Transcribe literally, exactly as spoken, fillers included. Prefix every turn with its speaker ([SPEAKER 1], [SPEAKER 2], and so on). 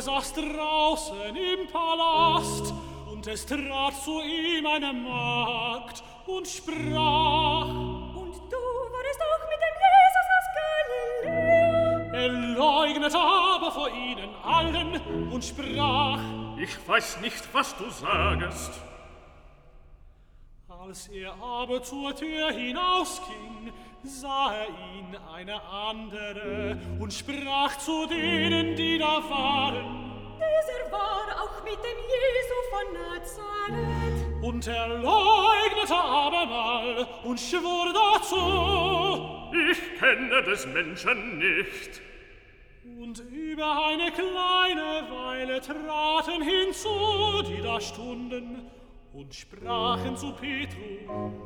[SPEAKER 1] saß draußen im Palast, und es trat zu ihm eine Magd und sprach:
[SPEAKER 2] Und du warst auch mit dem Jesus aus Galiläa?
[SPEAKER 1] Er leugnete aber vor ihnen allen und sprach:
[SPEAKER 3] Ich weiß nicht, was du sagest.
[SPEAKER 1] Als er aber zur Tür hinausging, sah er ihn eine andere und sprach zu denen, die da waren:
[SPEAKER 2] Dieser war auch mit dem Jesu von Nazareth.
[SPEAKER 1] Und er leugnete abermal und schwor dazu:
[SPEAKER 3] Ich kenne des Menschen nicht.
[SPEAKER 1] Und über eine kleine Weile traten hinzu, die da stunden, und sprachen zu Petru: